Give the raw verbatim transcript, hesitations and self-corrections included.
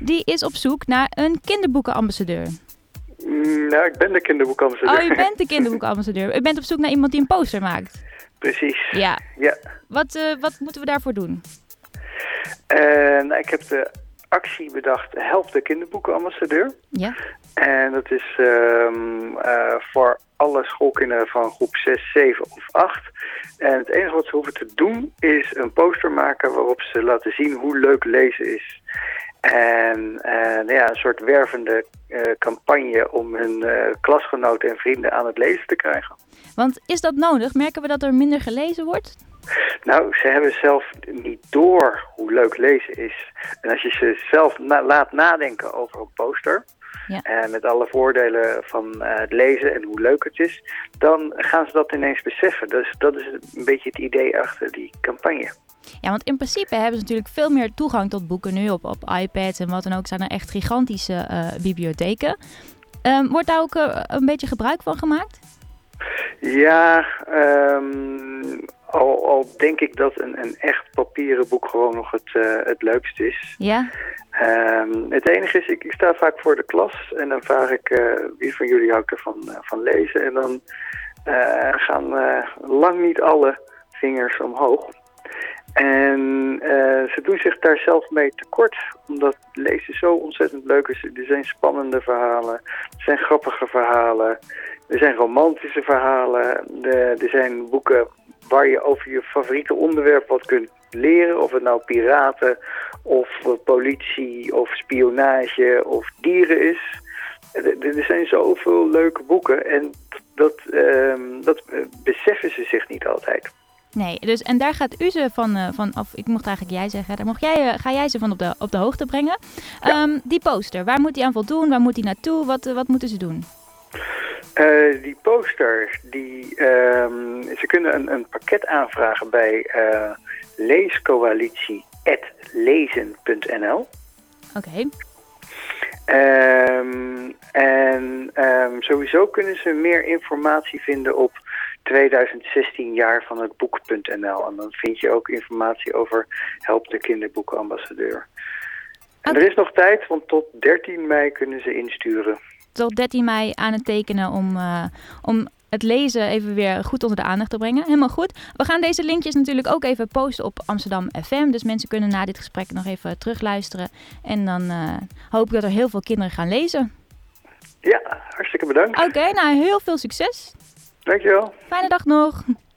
die is op zoek naar een kinderboekenambassadeur. Mm, nou, ik ben de kinderboekenambassadeur. Oh, u bent de kinderboekenambassadeur. U bent op zoek naar iemand die een poster maakt. Precies. Ja. ja. Wat, uh, wat moeten we daarvoor doen? Uh, nou, ik heb de actie bedacht, help de kinderboekenambassadeur. Ja. En dat is um, uh, voor alle schoolkinderen van groep zes, zeven of acht. En het enige wat ze hoeven te doen is een poster maken waarop ze laten zien hoe leuk lezen is. En uh, nou ja, een soort wervende uh, campagne om hun uh, klasgenoten en vrienden aan het lezen te krijgen. Want is dat nodig? Merken we dat er minder gelezen wordt? Nou, ze hebben zelf niet door hoe leuk lezen is. En als je ze zelf na- laat nadenken over een poster, ja. en met alle voordelen van uh, het lezen en hoe leuk het is, dan gaan ze dat ineens beseffen. Dus dat is een beetje het idee achter die campagne. Ja, want in principe hebben ze natuurlijk veel meer toegang tot boeken nu op, op iPads en wat dan ook. Zijn er echt gigantische uh, bibliotheken. Um, wordt daar ook uh, een beetje gebruik van gemaakt? Ja, um, al, al denk ik dat een, een echt papieren boek gewoon nog het, uh, het leukst is. Ja. Um, het enige is, ik, ik sta vaak voor de klas en dan vraag ik uh, wie van jullie houdt ervan uh, van lezen. En dan uh, gaan uh, lang niet alle vingers omhoog. En uh, ze doen zich daar zelf mee tekort, omdat lezen zo ontzettend leuk is. Er zijn spannende verhalen, er zijn grappige verhalen, er zijn romantische verhalen. De, er zijn boeken waar je over je favoriete onderwerp wat kunt leren. Of het nou piraten, of politie, of spionage, of dieren is. Er, er zijn zoveel leuke boeken en dat, uh, dat beseffen ze zich niet altijd. Nee, dus en daar gaat u ze van, uh, van af, ik mocht eigenlijk jij zeggen, daar mocht jij, uh, ga jij ze van op de, op de hoogte brengen. Ja. Um, die poster, waar moet die aan voldoen, waar moet die naartoe, wat, uh, wat moeten ze doen? Uh, die poster, die, uh, ze kunnen een, een pakket aanvragen bij uh, leescoalitie punt lezen punt n l. Oké. Okay. Um, en um, sowieso kunnen ze meer informatie vinden op tweeduizend zestien jaar van het boek punt n l. En dan vind je ook informatie over Help de kinderboekenambassadeur. En okay. Er is nog tijd, want tot dertien mei kunnen ze insturen. Tot dertien mei aan het tekenen om, uh, om het lezen even weer goed onder de aandacht te brengen. Helemaal goed. We gaan deze linkjes natuurlijk ook even posten op Amsterdam F M. Dus mensen kunnen na dit gesprek nog even terugluisteren. En dan uh, hoop ik dat er heel veel kinderen gaan lezen. Ja, hartstikke bedankt. Oké, okay, nou heel veel succes. Dankjewel. Fijne dag nog.